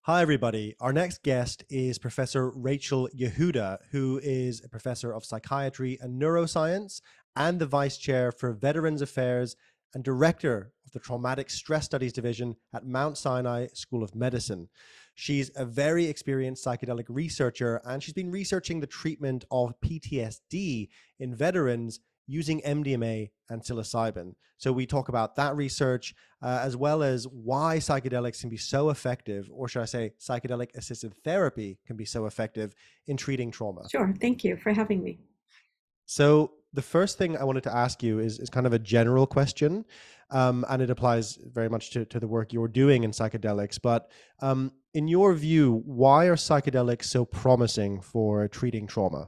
Hi, everybody. Our next guest is Professor Rachel Yehuda, who is a professor of psychiatry and neuroscience and the vice chair for Veterans Affairs and director of the Traumatic Stress Studies Division at Mount Sinai School of Medicine. She's a very experienced psychedelic researcher, and she's been researching the treatment of PTSD in veterans using MDMA and psilocybin. So we talk about that research, as well as why psychedelics can be so effective, or should I say, psychedelic assisted therapy can be so effective in treating trauma. Sure. Thank you for having me. So the first thing I wanted to ask you is kind of a general question, and it applies very much to the work you're doing in psychedelics. But in your view, why are psychedelics so promising for treating trauma?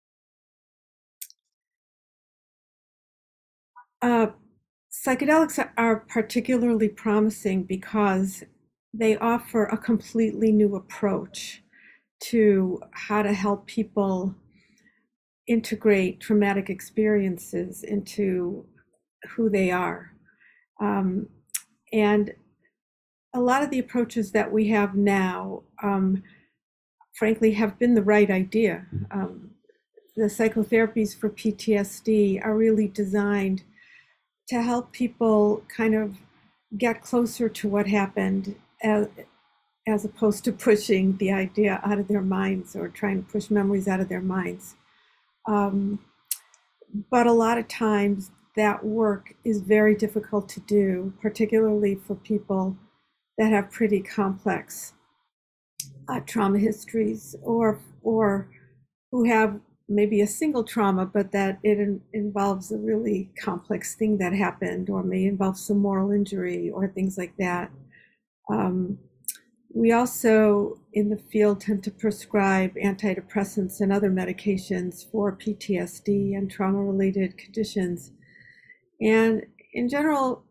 Uh, Psychedelics are particularly promising because they offer a completely new approach to how to help people integrate traumatic experiences into who they are. Um, and a lot of the approaches that we have now, frankly, have been the right idea. The psychotherapies for PTSD are really designed to help people kind of get closer to what happened as opposed to pushing the idea out of their minds or trying to push memories out of their minds. Um, but a lot of times that work is very difficult to do, particularly for people that have pretty complex trauma histories or who have maybe a single trauma, but that involves a really complex thing that happened, or may involve some moral injury or things like that. Um, we also, in the field, tend to prescribe antidepressants and other medications for PTSD and trauma-related conditions. And in general,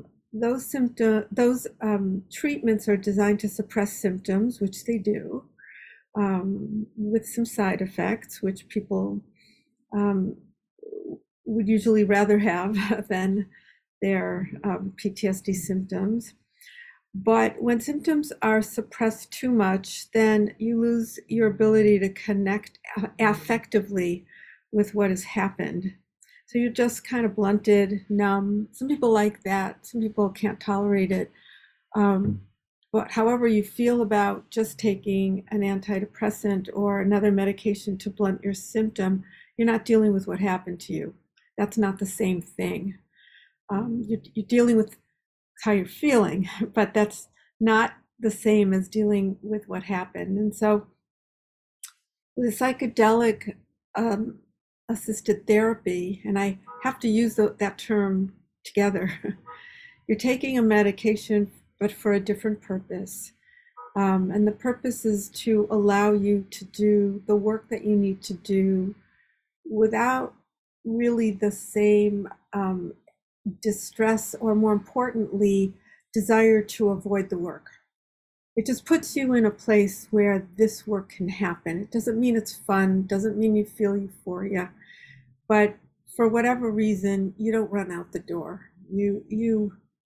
those treatments are designed to suppress symptoms, which they do, with some side effects, which people um, would usually rather have than their PTSD symptoms. But when symptoms are suppressed too much, then you lose your ability to connect affectively with what has happened. So you're just kind of blunted, numb. Some people like that, some people can't tolerate it. Um, but however you feel about just taking an antidepressant or another medication to blunt your symptom, you're not dealing with what happened to you. That's not the same thing. You're dealing with how you're feeling, but that's not the same as dealing with what happened. And so the psychedelic um, assisted therapy, and I have to use that term together, you're taking a medication, but for a different purpose. And the purpose is to allow you to do the work that you need to do without really the same distress, or more importantly, desire to avoid the work. It just puts you in a place where this work can happen. It doesn't mean it's fun, doesn't mean you feel euphoria, but for whatever reason, you don't run out the door. You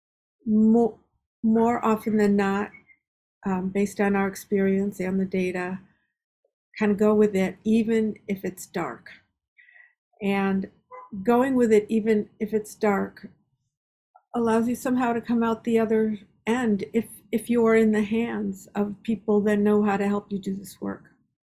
more often than not, based on our experience and the data, kind of go with it, even if it's dark. And going with it, even if it's dark, allows you somehow to come out the other end if you are in the hands of people that know how to help you do this work.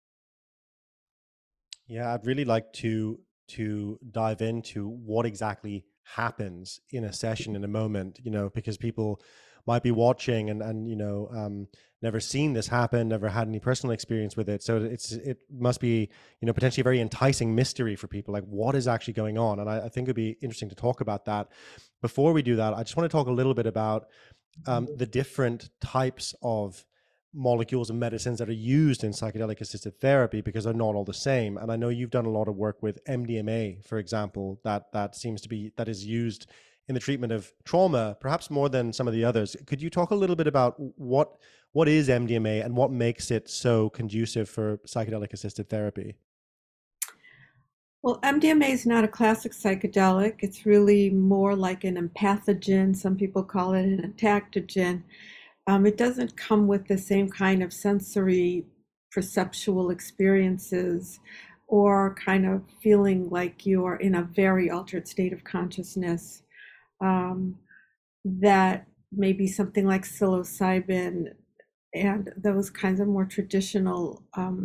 Yeah, I'd really like to dive into what exactly happens in a session in a moment, because people might be watching and never seen this happen, never had any personal experience with it. So it must be, potentially a very enticing mystery for people, like what is actually going on. And I think it'd be interesting to talk about that. Before we do that, I just want to talk a little bit about the different types of molecules and medicines that are used in psychedelic assisted therapy, because they're not all the same. And I know you've done a lot of work with MDMA, for example, that seems to be that is used in the treatment of trauma, perhaps more than some of the others. Could you talk a little bit about what is MDMA and what makes it so conducive for psychedelic assisted therapy? Well, MDMA is not a classic psychedelic. It's really more like an empathogen. Some people call it an entactogen. It doesn't come with the same kind of sensory perceptual experiences or kind of feeling like you are in a very altered state of consciousness, um, that maybe something like psilocybin and those kinds of more traditional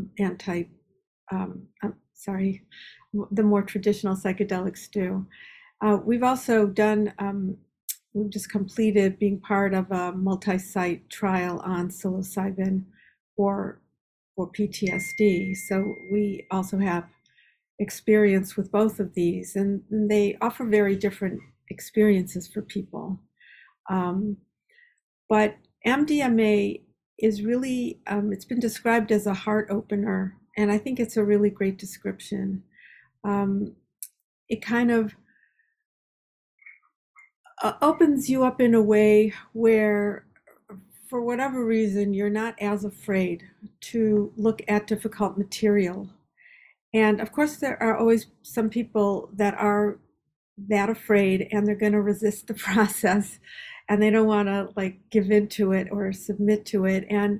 sorry, the more traditional psychedelics do. We've also done, we've just completed being part of a multi-site trial on psilocybin for PTSD. So we also have experience with both of these, and they offer very different experiences for people. Um, but MDMA is really, it's been described as a heart opener, and I think it's a really great description. Um, it kind of opens you up in a way where, for whatever reason, you're not as afraid to look at difficult material. And of course, there are always some people that are that afraid and they're going to resist the process and they don't want to like give into it or submit to it. And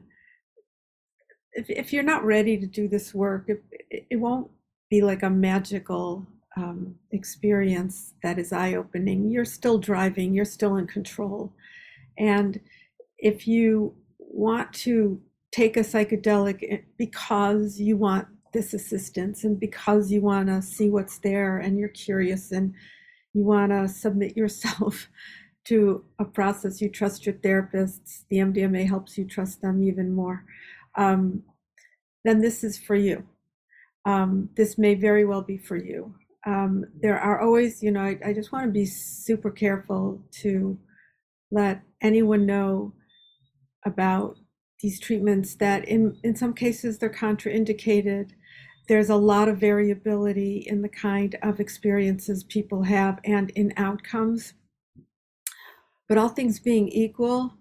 if you're not ready to do this work, it won't be like a magical experience that is eye-opening. You're still driving, you're still in control. And if you want to take a psychedelic because you want this assistance and because you want to see what's there and you're curious and you want to submit yourself to a process, you trust your therapists, the MDMA helps you trust them even more, then this is for you. This may very well be for you. There are always, I just want to be super careful to let anyone know about these treatments that in some cases they're contraindicated. There's a lot of variability in the kind of experiences people have and in outcomes. But all things being equal,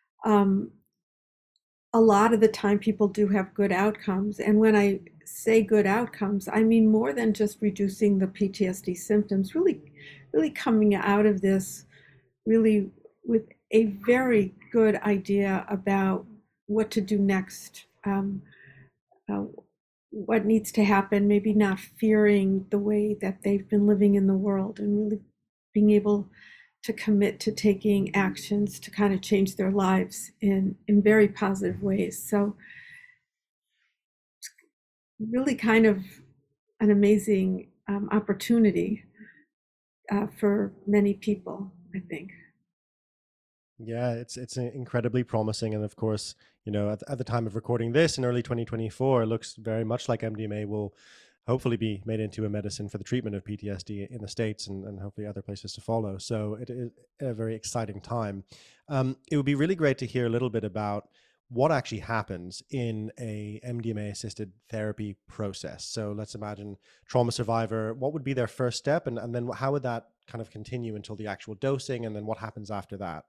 a lot of the time people do have good outcomes. And when I say good outcomes, I mean more than just reducing the PTSD symptoms, really coming out of this really with a very good idea about what to do next, what needs to happen, maybe not fearing the way that they've been living in the world and really being able to commit to taking actions to kind of change their lives in very positive ways. So really kind of an amazing opportunity for many people, I think. Yeah, it's incredibly promising, and of course, at the time of recording this in early 2024, it looks very much like MDMA will hopefully be made into a medicine for the treatment of PTSD in the States and hopefully other places to follow. So it is a very exciting time. It would be really great to hear a little bit about what actually happens in a MDMA assisted therapy process. So let's imagine trauma survivor, what would be their first step, and then how would that kind of continue until the actual dosing, and then what happens after that?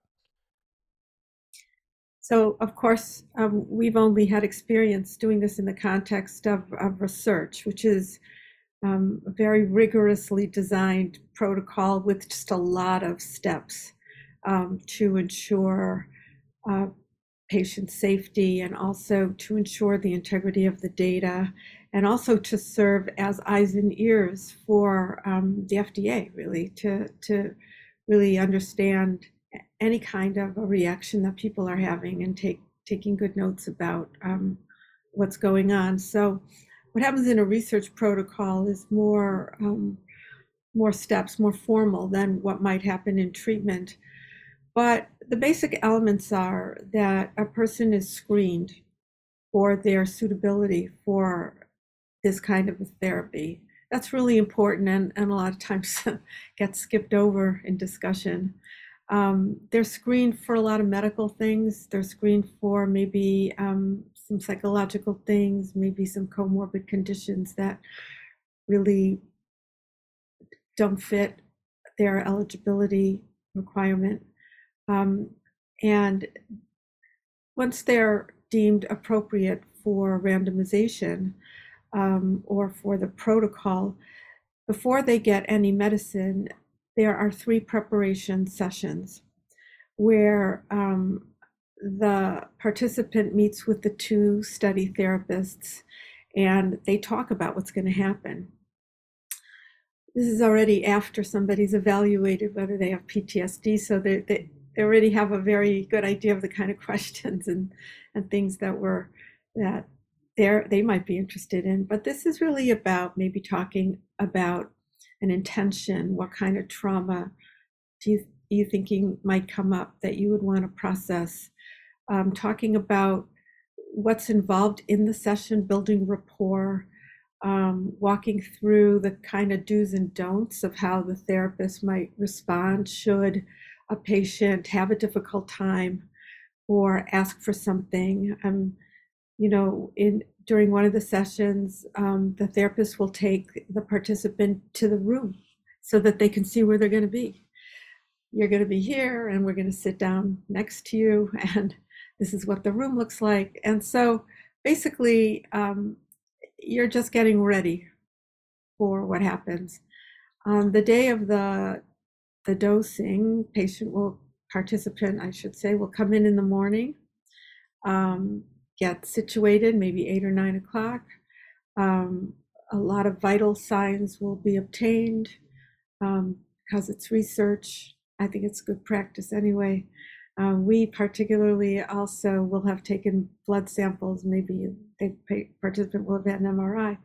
So, of course, we've only had experience doing this in the context of research, which is a very rigorously designed protocol with just a lot of steps to ensure patient safety and also to ensure the integrity of the data and also to serve as eyes and ears for the FDA, really, to really understand any kind of a reaction that people are having and taking good notes about what's going on. So what happens in a research protocol is more steps, more formal than what might happen in treatment. But the basic elements are that a person is screened for their suitability for this kind of a therapy. That's really important and a lot of times gets skipped over in discussion. They're screened for a lot of medical things. They're screened for maybe some psychological things, maybe some comorbid conditions that really don't fit their eligibility requirement. And once they're deemed appropriate for randomization or for the protocol, before they get any medicine, there are 3 preparation sessions where the participant meets with the two study therapists and they talk about what's going to happen. This is already after somebody's evaluated whether they have PTSD, so they already have a very good idea of the kind of questions and things that they might be interested in. But this is really about maybe talking about an intention. What kind of trauma do you thinking might come up that you would want to process? Talking about what's involved in the session, building rapport, walking through the kind of do's and don'ts of how the therapist might respond should a patient have a difficult time or ask for something. During one of the sessions, the therapist will take the participant to the room so that they can see where they're going to be. You're going to be here, and we're going to sit down next to you, and this is what the room looks like. And so basically, you're just getting ready for what happens. On the day of the dosing, participant, I should say, will come in the morning, get situated, maybe 8 or 9 o'clock. A lot of vital signs will be obtained because it's research. I think it's good practice anyway. We particularly also will have taken blood samples. Maybe the participant will have had an MRI.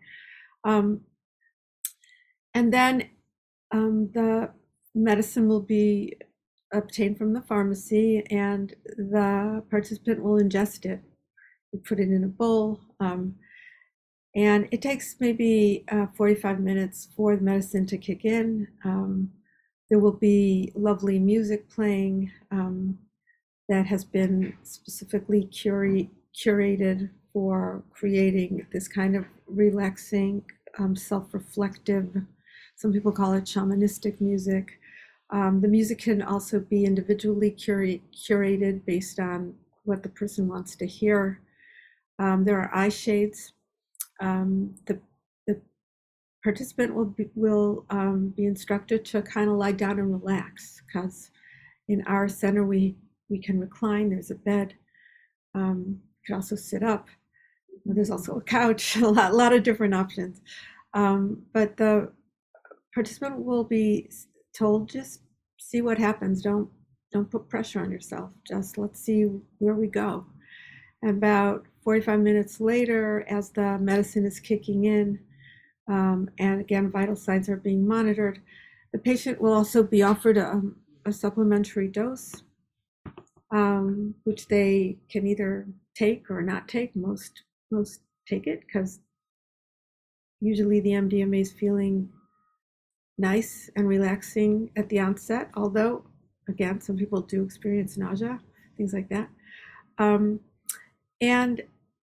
And then the medicine will be obtained from the pharmacy, and the participant will ingest it. We put it in a bowl, and it takes maybe 45 minutes for the medicine to kick in. There will be lovely music playing that has been specifically curated for creating this kind of relaxing, self-reflective, some people call it shamanistic music. The music can also be individually curated based on what the person wants to hear. There are eye shades. The participant will be instructed to kind of lie down and relax, because in our center we can recline. There's a bed. You can also sit up. There's also a couch. A lot of different options. But the participant will be told, just see what happens. Don't put pressure on yourself. Just let's see where we go. And about 45 minutes later, as the medicine is kicking in, and again, vital signs are being monitored, the patient will also be offered a supplementary dose, which they can either take or not take. Most take it, because usually the MDMA is feeling nice and relaxing at the onset, although, again, some people do experience nausea, things like that. And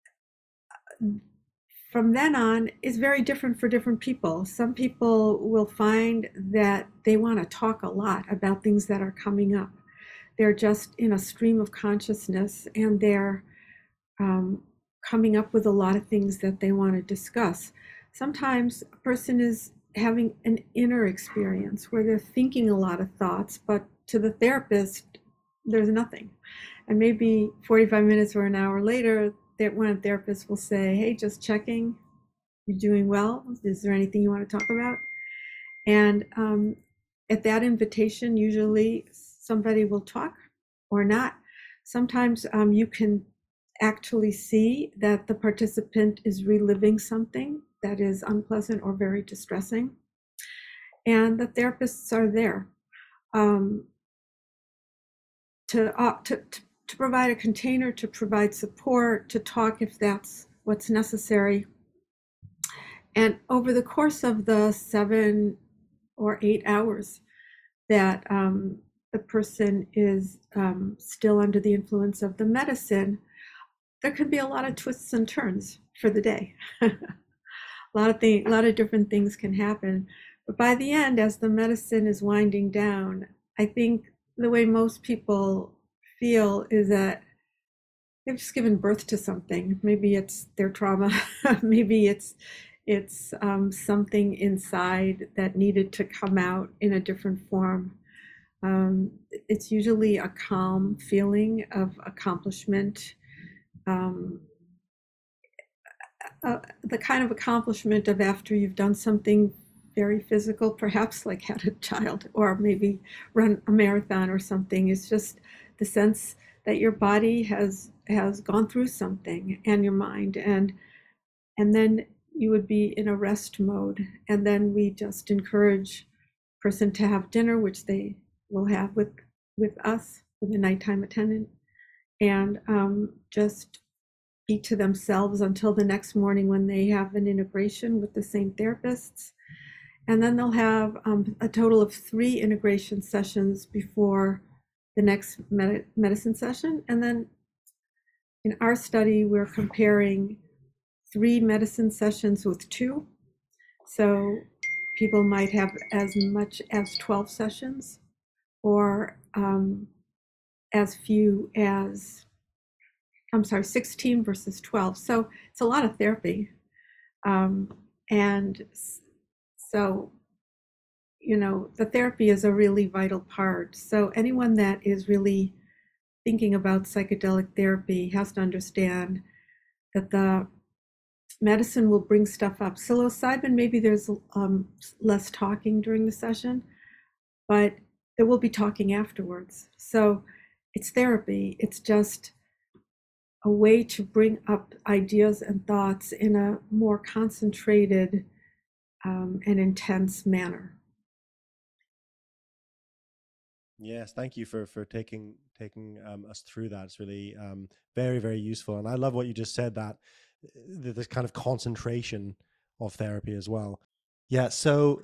from then on is very different for different people. Some people will find that they want to talk a lot about things that are coming up. They're just in a stream of consciousness, and they're coming up with a lot of things that they want to discuss. Sometimes a person is having an inner experience where they're thinking a lot of thoughts, but to the therapist, there's nothing. And maybe 45 minutes or an hour later, one of the therapists will say, hey, just checking, you're doing well? Is there anything you want to talk about? And at that invitation, usually somebody will talk or not. Sometimes you can actually see that the participant is reliving something that is unpleasant or very distressing. And the therapists are there to provide a container, to provide support, to talk if that's what's necessary. And over the course of the 7 or 8 hours that the person is still under the influence of the medicine, there could be a lot of twists and turns for the day. A lot of different things can happen. But by the end, as the medicine is winding down, I think the way most people feel is that they've just given birth to something. Maybe it's their trauma. Maybe it's something inside that needed to come out in a different form. It's usually a calm feeling of accomplishment, um, the kind of accomplishment of after you've done something very physical, perhaps like had a child or maybe run a marathon or something. It's just the sense that your body has gone through something, and your mind, and then you would be in a rest mode. And then we just encourage person to have dinner, which they will have with us, with a nighttime attendant, and just be to themselves until the next morning when they have an integration with the same therapists. And then they'll have a total of 3 integration sessions before the next medicine session. And then in our study, we're comparing 3 medicine sessions with 2. So people might have as much as 12 sessions, or as few as, 16 versus 12. So it's a lot of therapy. And so, the therapy is a really vital part. So anyone that is really thinking about psychedelic therapy has to understand that the medicine will bring stuff up. Psilocybin, maybe there's less talking during the session, but there will be talking afterwards. So it's therapy. It's just a way to bring up ideas and thoughts in a more concentrated and intense manner. Yes, thank you for taking us through that. It's really very, very useful, and I love what you just said, that this kind of concentration of therapy as well. Yeah. So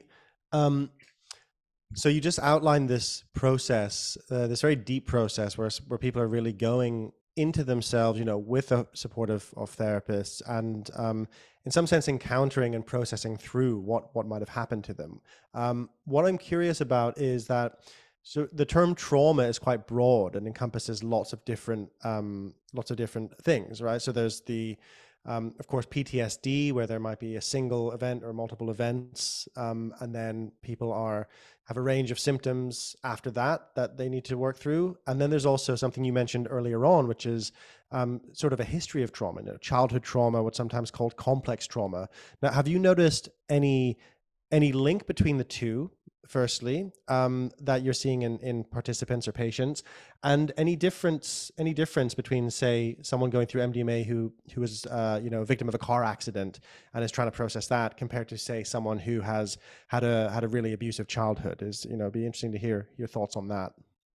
so you just outlined this process, this very deep process where people are really going into themselves, with the support of therapists, and in some sense encountering and processing through what might have happened to them. What I'm curious about is that, so the term trauma is quite broad and encompasses lots of different things, right? So there's of course, PTSD, where there might be a single event or multiple events, and then people have a range of symptoms after that they need to work through. And then there's also something you mentioned earlier on, which is sort of a history of trauma, childhood trauma, what's sometimes called complex trauma. Now, have you noticed any link between the two, firstly, that you're seeing in participants or patients, and any difference between, say, someone going through MDMA who was a victim of a car accident and is trying to process that, compared to, say, someone who has had a really abusive childhood? It'd be interesting to hear your thoughts on that.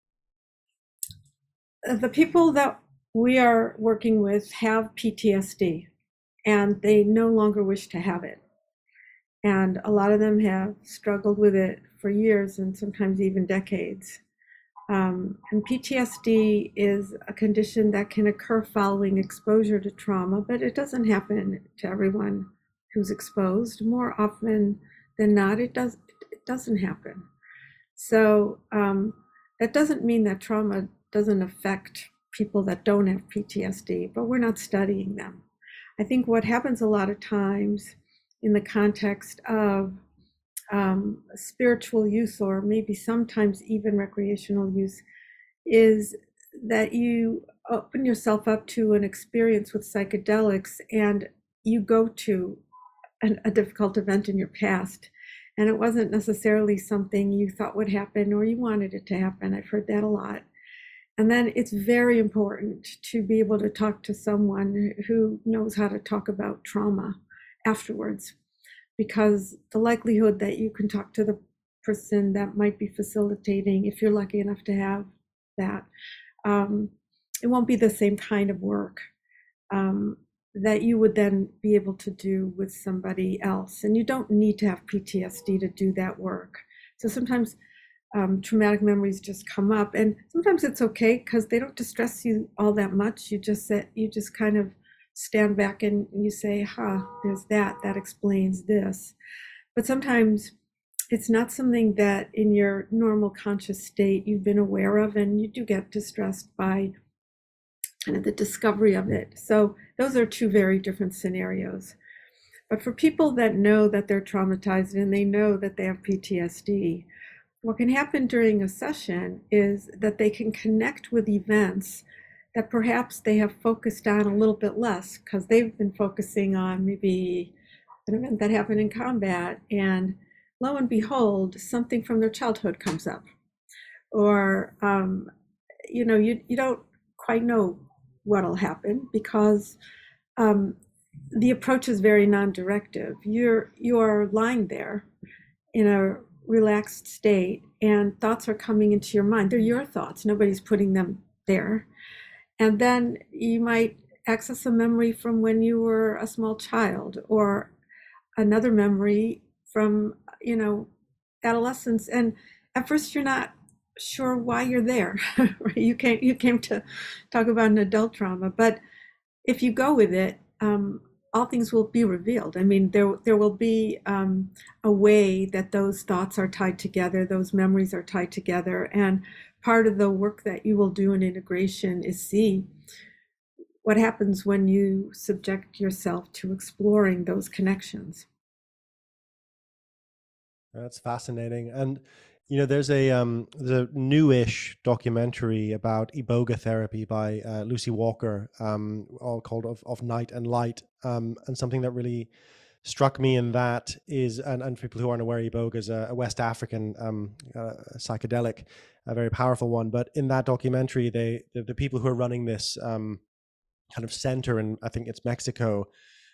The people that we are working with have PTSD, and they no longer wish to have it. And a lot of them have struggled with it for years and sometimes even decades. And PTSD is a condition that can occur following exposure to trauma, but it doesn't happen to everyone who's exposed. More often than not, it doesn't happen. So that doesn't mean that trauma doesn't affect people that don't have PTSD, but we're not studying them. I think what happens a lot of times in the context of spiritual use, or maybe sometimes even recreational use, is that you open yourself up to an experience with psychedelics, and you go to a difficult event in your past, and it wasn't necessarily something you thought would happen or you wanted it to happen. I've heard that a lot. And then it's very important to be able to talk to someone who knows how to talk about trauma afterwards, because the likelihood that you can talk to the person that might be facilitating, if you're lucky enough to have that, it won't be the same kind of work that you would then be able to do with somebody else. And you don't need to have PTSD to do that work. So sometimes traumatic memories just come up, and sometimes it's okay because they don't distress you all that much. You just kind of stand back and you say, there's that explains this. But sometimes it's not something that in your normal conscious state you've been aware of, and you do get distressed by kind of the discovery of it. So those are 2 very different scenarios. But for people that know that they're traumatized and they know that they have PTSD, what can happen during a session is that they can connect with events that perhaps they have focused on a little bit less because they've been focusing on maybe an event that happened in combat, and lo and behold, something from their childhood comes up. Or, you don't quite know what'll happen because um, the approach is very non-directive. You are lying there in a relaxed state, and thoughts are coming into your mind. They're your thoughts. Nobody's putting them there. And then you might access a memory from when you were a small child, or another memory from, adolescence. And at first you're not sure why you're there. Right? You came to talk about an adult trauma, but if you go with it, all things will be revealed. I mean, there will be a way that those thoughts are tied together, those memories are tied together, and part of the work that you will do in integration is see what happens when you subject yourself to exploring those connections. That's fascinating. And there's a newish documentary about iboga therapy by Lucy Walker, all called of Night and Light. And something that really struck me in that is, and for people who aren't aware, iboga is a West African psychedelic, a very powerful one. But in that documentary, the people who are running this kind of center, and I think it's Mexico,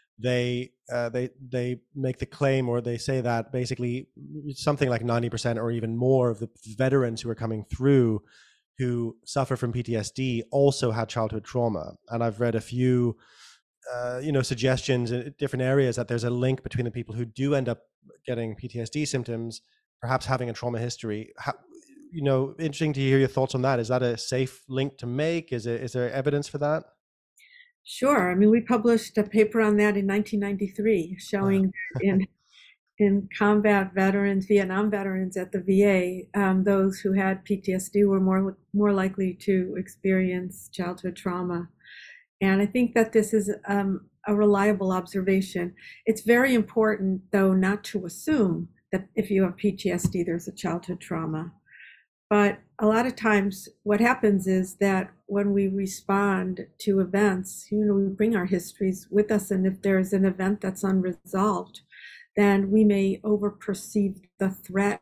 they make the claim, or they say that basically something like 90% or even more of the veterans who are coming through who suffer from PTSD also had childhood trauma. And I've read a few suggestions in different areas that there's a link between the people who do end up getting PTSD symptoms perhaps having a trauma history. Interesting to hear your thoughts on that. Is that a safe link to make? Is there evidence for that? Sure. I mean, we published a paper on that in 1993 Wow. showing that in combat veterans, Vietnam veterans at the VA, those who had PTSD were more likely to experience childhood trauma. And I think that this is a reliable observation. It's very important, though, not to assume that if you have PTSD, there's a childhood trauma. But a lot of times, what happens is that when we respond to events, we bring our histories with us. And if there's an event that's unresolved, then we may over perceive the threat,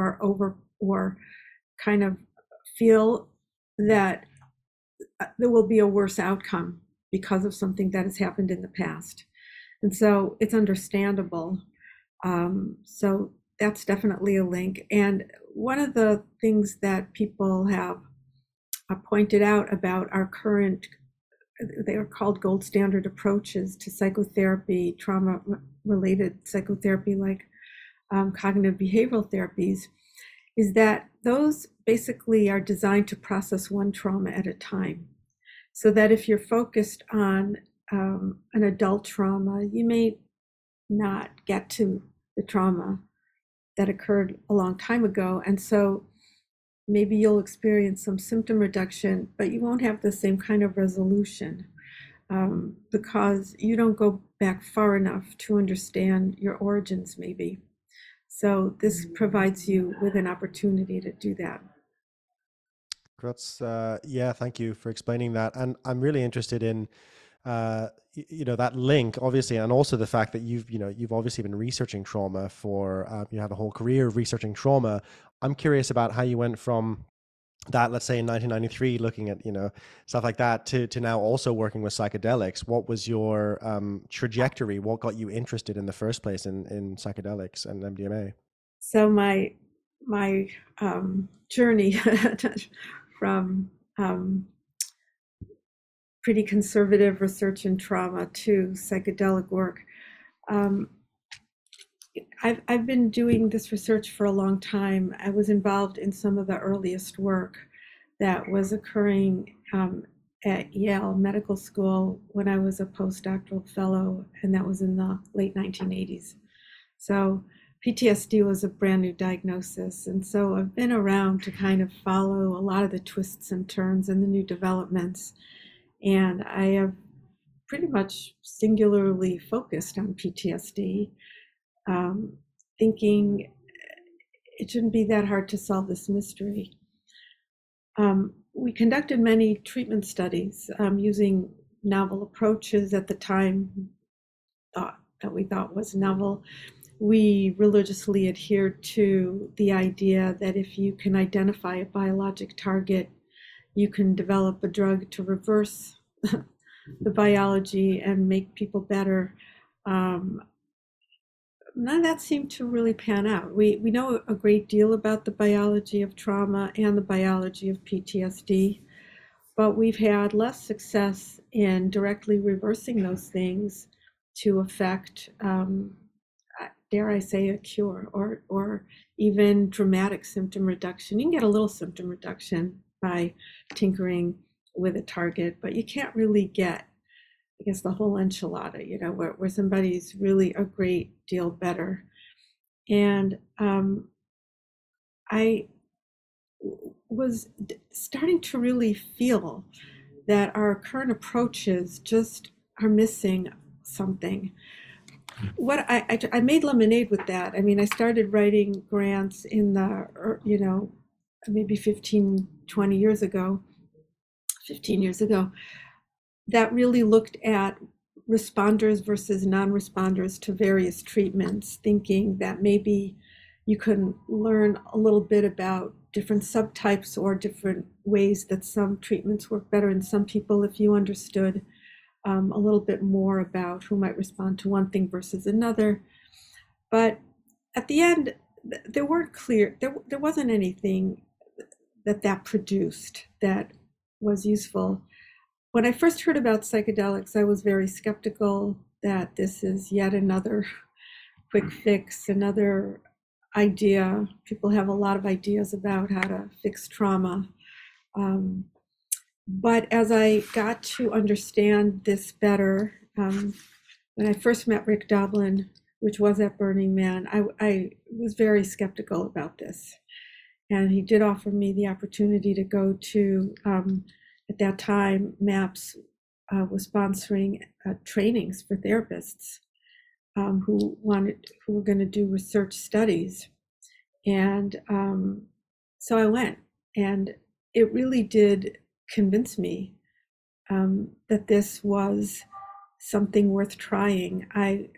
or kind of feel that there will be a worse outcome because of something that has happened in the past. And so it's understandable. So that's definitely a link. And one of the things that people have pointed out about our current, they are called gold standard approaches to psychotherapy, trauma related psychotherapy, like cognitive behavioral therapies, is that those basically are designed to process one trauma at a time. So that if you're focused on an adult trauma, you may not get to the trauma that occurred a long time ago. And so maybe you'll experience some symptom reduction, but you won't have the same kind of resolution because you don't go back far enough to understand your origins, maybe. So this provides you with an opportunity to do that. That's yeah, thank you for explaining that. And I'm really interested in that link, obviously, and also the fact that you've obviously been researching trauma for you have a whole career of researching trauma. I'm curious about how you went from that, let's say in 1993, looking at stuff like that, to now also working with psychedelics. What was your trajectory? What got you interested in the first place in psychedelics and MDMA? So my journey from pretty conservative research in trauma to psychedelic work. Um, I've been doing this research for a long time. I was involved in some of the earliest work that was occurring at Yale Medical School when I was a postdoctoral fellow, and that was in the late 1980s. So PTSD was a brand new diagnosis. And so I've been around to kind of follow a lot of the twists and turns and the new developments. And I have pretty much singularly focused on PTSD, thinking it shouldn't be that hard to solve this mystery. We conducted many treatment studies using novel approaches at the time that we thought was novel. We religiously adhered to the idea that if you can identify a biologic target, you can develop a drug to reverse the biology and make people better. None of that seemed to really pan out. We know a great deal about the biology of trauma and the biology of PTSD, but we've had less success in directly reversing those things to affect, dare I say, a cure or even dramatic symptom reduction. You can get a little symptom reduction by tinkering with a target, but you can't really get, I guess, the whole enchilada, where somebody's really a great deal better. And I was starting to really feel that our current approaches just are missing something. What I made lemonade with that. I mean, I started writing grants in the, maybe 20 years ago, 15 years ago, that really looked at responders versus non-responders to various treatments, thinking that maybe you could learn a little bit about different subtypes or different ways that some treatments work better in some people if you understood a little bit more about who might respond to one thing versus another. But at the end, there wasn't anything that produced that was useful. When I first heard about psychedelics, I was very skeptical that this is yet another quick fix, another idea. People have a lot of ideas about how to fix trauma. But as I got to understand this better, when I first met Rick Doblin, which was at Burning Man, I was very skeptical about this. And he did offer me the opportunity to go to, at that time, MAPS was sponsoring trainings for therapists who were going to do research studies. And so I went, and it really did convince me that this was something worth trying. I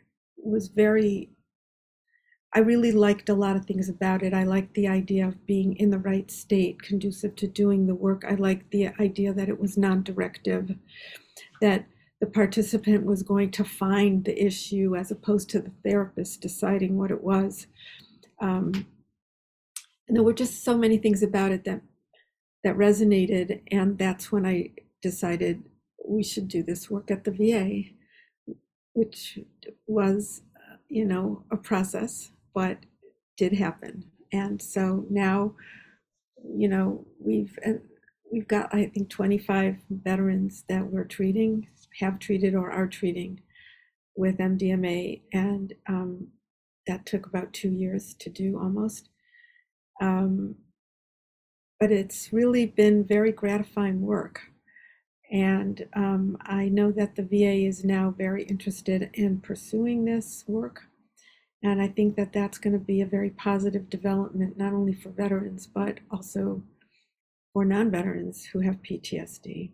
really liked a lot of things about it. I liked the idea of being in the right state, conducive to doing the work. I liked the idea that it was non-directive, that the participant was going to find the issue as opposed to the therapist deciding what it was. And there were just so many things about it that resonated, and that's when I decided we should do this work at the VA, which was, a process, but did happen. And so now, we've got, I think, 25 veterans that we're treating, have treated or are treating with MDMA, and that took about 2 years to do almost. But it's really been very gratifying work. And I know that the VA is now very interested in pursuing this work. And I think that that's going to be a very positive development, not only for veterans, but also for non-veterans who have PTSD.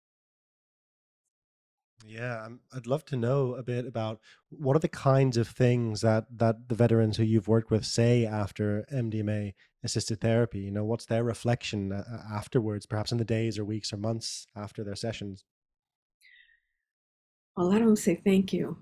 Yeah, I'd love to know a bit about what are the kinds of things that the veterans who you've worked with say after MDMA assisted therapy. What's their reflection afterwards, perhaps in the days or weeks or months after their sessions? Well, let them say thank you,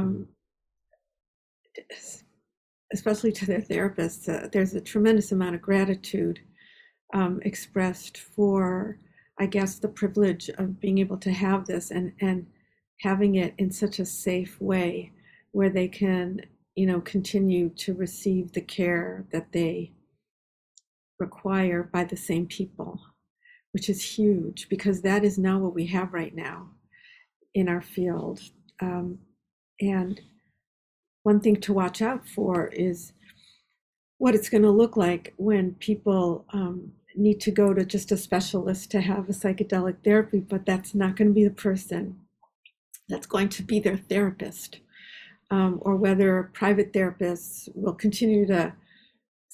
especially to their therapists. There's a tremendous amount of gratitude expressed for, I guess, the privilege of being able to have this and having it in such a safe way where they can, continue to receive the care that they require by the same people, which is huge because that is not what we have right now in our field. And one thing to watch out for is what it's going to look like when people need to go to just a specialist to have a psychedelic therapy, but that's not going to be the person. That's going to be their therapist, or whether private therapists will continue to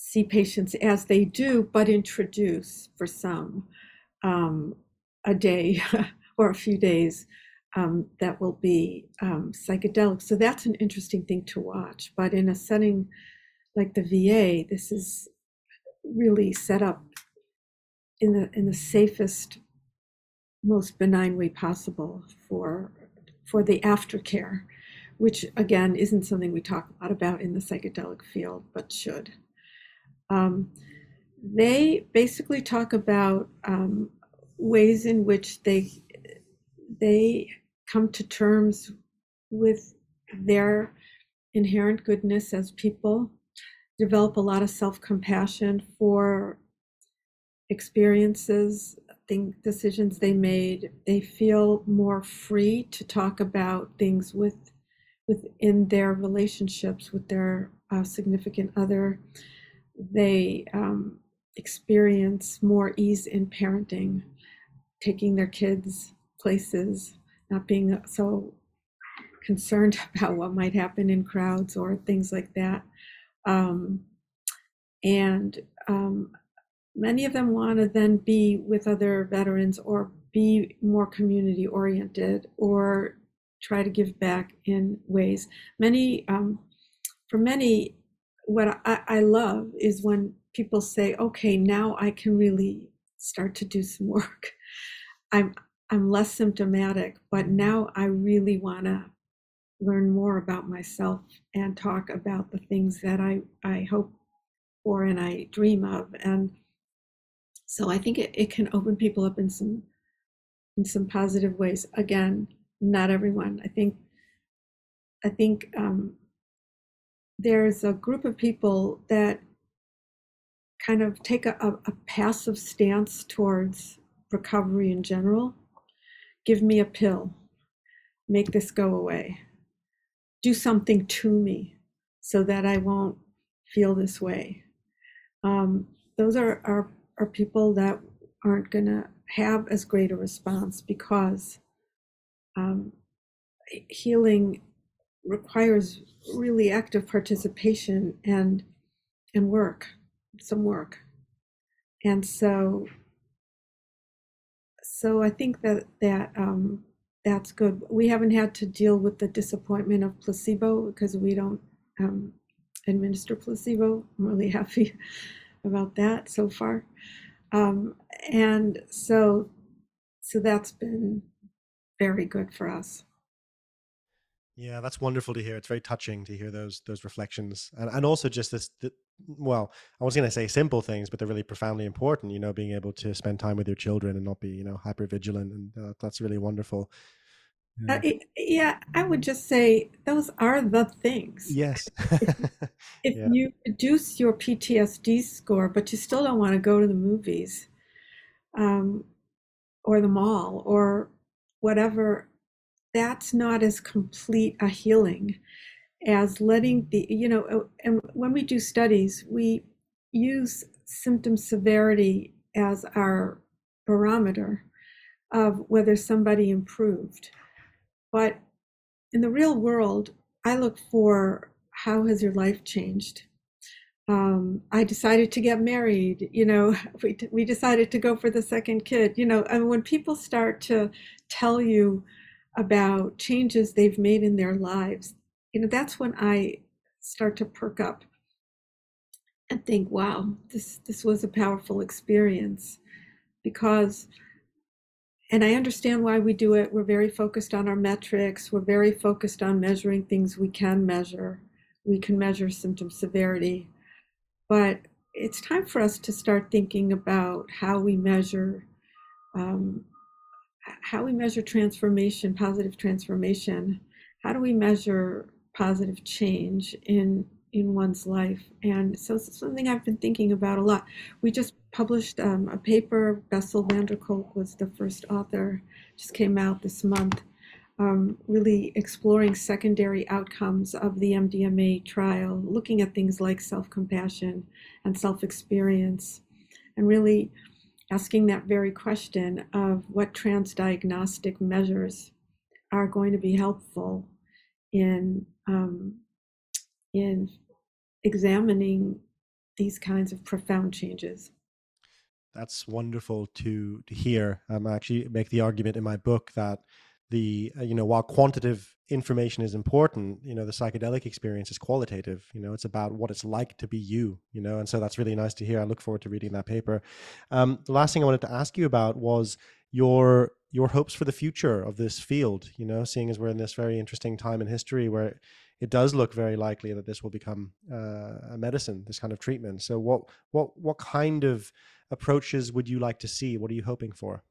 see patients as they do, but introduce for some um, a day or a few days that will be psychedelic. So that's an interesting thing to watch. But in a setting like the VA, this is really set up in the safest, most benign way possible for the aftercare, which again isn't something we talk a lot about in the psychedelic field, but should. Um, they basically talk about ways in which they come to terms with their inherent goodness as people, develop a lot of self-compassion for experiences, decisions they made. They feel more free to talk about things within their relationships with their significant other. They experience more ease in parenting, taking their kids places, not being so concerned about what might happen in crowds or things like that. Um, and many of them want to then be with other veterans or be more community oriented or try to give back in ways. For many, what I love is when people say, okay, now I can really start to do some work. I'm, I'm less symptomatic, but now I really want to learn more about myself and talk about the things that I hope for and I dream of. And so I think it can open people up in some positive ways. Again, not everyone. I think there's a group of people that kind of take a passive stance towards recovery in general. Give me a pill, make this go away, do something to me so that I won't feel this way. Those are people that aren't going to have as great a response because um, healing requires really active participation and work, some work. And so I think that that's good. We haven't had to deal with the disappointment of placebo because we don't um, administer placebo. I'm really happy about that so far. Um, and so that's been very good for us. Yeah, that's wonderful to hear. It's very touching to hear those reflections, and also just well, I was going to say simple things, but they're really profoundly important. You know, being able to spend time with your children and not be, hyper vigilant, and that's really wonderful. Yeah. Yeah, I would just say those are the things. Yes. If Yeah. you reduce your PTSD score, but you still don't want to go to the movies, um, or the mall or whatever, that's not as complete a healing as letting and when we do studies, we use symptom severity as our barometer of whether somebody improved. But in the real world, I look for how has your life changed? I decided to get married, we decided to go for the second kid, and when people start to tell you about changes they've made in their lives, that's when I start to perk up and think, wow, this was a powerful experience because, and I understand why we do it. We're very focused on our metrics. We're very focused on measuring things we can measure. We can measure symptom severity, but it's time for us to start thinking about um, how we measure transformation, positive transformation. How do we measure positive change in one's life? And so it's something I've been thinking about a lot. We just published a paper. Bessel van der Kolk was the first author. Just came out this month. Really exploring secondary outcomes of the MDMA trial, looking at things like self-compassion and self-experience, and really asking that very question of what transdiagnostic measures are going to be helpful in in examining these kinds of profound changes. That's wonderful to hear. I actually make the argument in my book that the while quantitative information is important, the psychedelic experience is qualitative. It's about what it's like to be you. And so that's really nice to hear. I look forward to reading that paper. The last thing I wanted to ask you about was your hopes for the future of this field. Seeing as we're in this very interesting time in history where it does look very likely that this will become a medicine, this kind of treatment. So what kind of approaches would you like to see? What are you hoping for?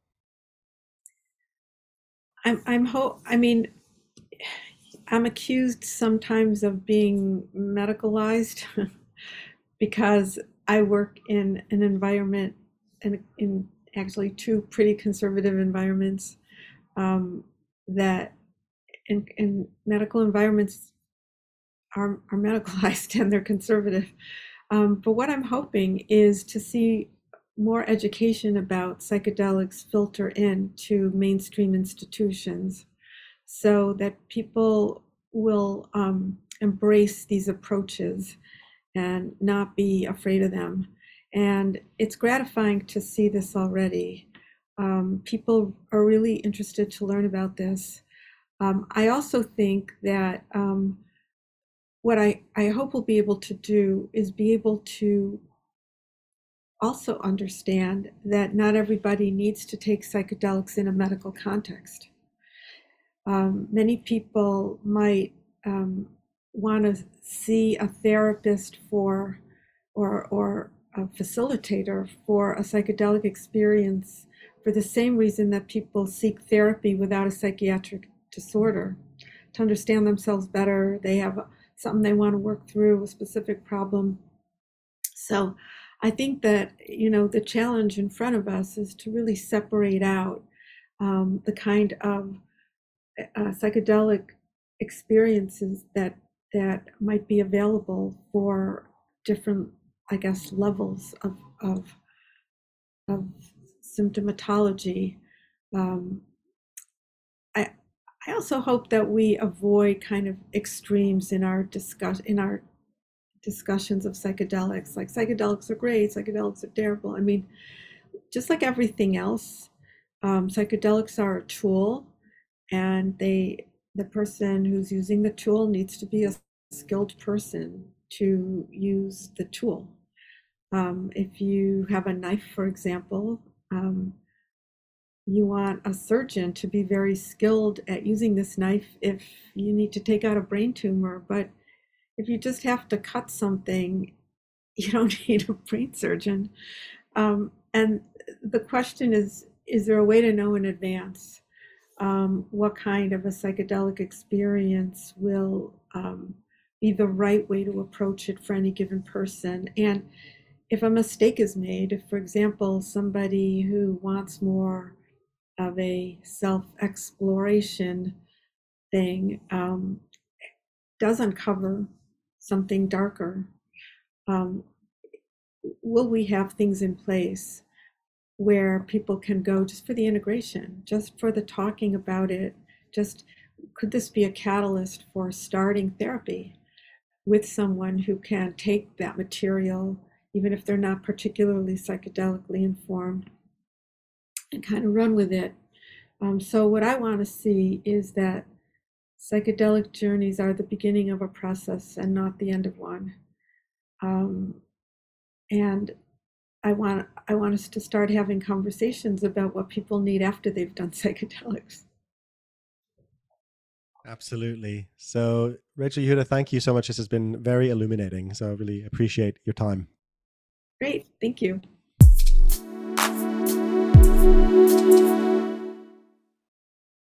I mean, I'm accused sometimes of being medicalized because I work in an environment, in actually two pretty conservative environments, that in medical environments are medicalized and they're conservative. But what I'm hoping is to see more education about psychedelics filter into mainstream institutions so that people will embrace these approaches and not be afraid of them. And it's gratifying to see this already. People are really interested to learn about this. I also think that what I hope we'll be able to do is be able to also understand that not everybody needs to take psychedelics in a medical context. Many people might want to see a therapist for or a facilitator for a psychedelic experience for the same reason that people seek therapy without a psychiatric disorder, to understand themselves better. They have something they want to work through, a specific problem. So I think that, the challenge in front of us is to really separate out the kind of psychedelic experiences that might be available for different, I guess, levels of symptomatology. I also hope that we avoid kind of extremes in our discussions of psychedelics. Like, psychedelics are great, psychedelics are terrible. I mean, just like everything else, psychedelics are a tool, and the person who's using the tool needs to be a skilled person to use the tool. If you have a knife, for example, you want a surgeon to be very skilled at using this knife if you need to take out a brain tumor. But if you just have to cut something, you don't need a brain surgeon. And the question is there a way to know in advance what kind of a psychedelic experience will be the right way to approach it for any given person? And if a mistake is made, if, for example, somebody who wants more of a self-exploration thing does uncover something darker, will we have things in place where people can go just for the integration, just for the talking about it? Just, could this be a catalyst for starting therapy with someone who can take that material, even if they're not particularly psychedelically informed, and kind of run with it? So what I want to see is that psychedelic journeys are the beginning of a process and not the end of one. And I want us to start having conversations about what people need after they've done psychedelics. Absolutely. So, Rachel Yehuda, thank you so much. This has been very illuminating. So I really appreciate your time. Great. Thank you.